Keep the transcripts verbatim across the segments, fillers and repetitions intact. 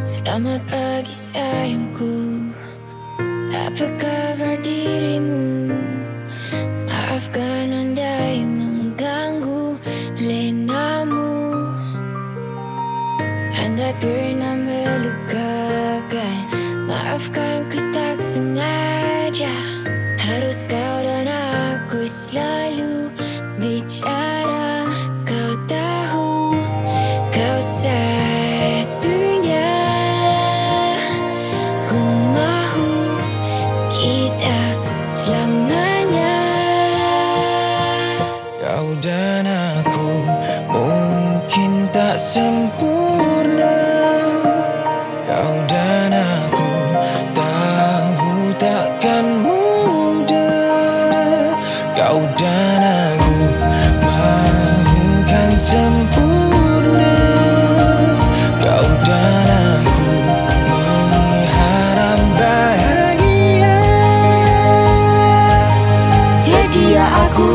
Selamat pagi sayangku, apa kabar dirimu? Maafkan andai mengganggu lenamu, andai pernah melukakan. Maafkan ku tak sengaja, harus kau dan aku selalu bicara. Kau tahu, kau satunya. Ku mahu kita selamanya. Kau dan aku mungkin tak sempurna. Kau dan aku tahu takkan mudah. Kau dan aku mahukan sempurna. Kau dan aku mengharap bahagia. Setia aku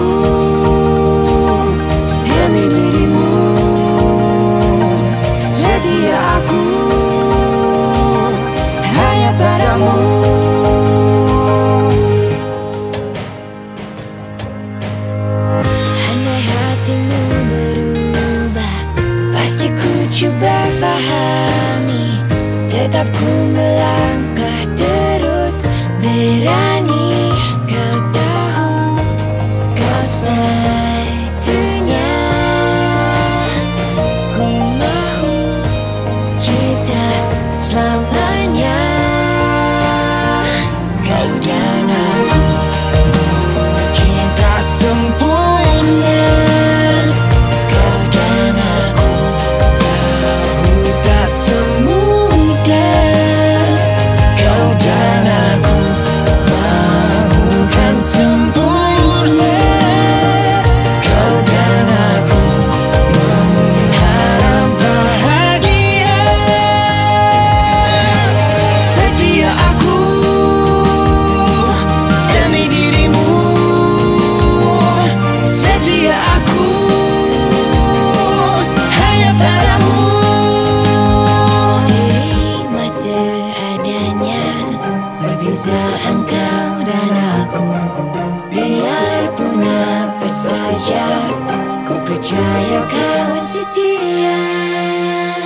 demi dirimu, setia aku hanya padamu. Andai hatimu berubah, pasti ku coba fahami. Tetap ku melangkah terus berani. Kau tahu, kau satunya. Ku mahu kita selamanya. Kau dan aku Mungkin tak sempurna. Kau dan aku Tahu tak semudah. Kau dan aku mahukan sempurna. Kau dan aku mengharap bahagia. Setia aku demi dirimu. Setia aku hanya padamu. terima seadanya, berbeza engkau dan aku. Biarpun apa saja, ku percaya kau setia.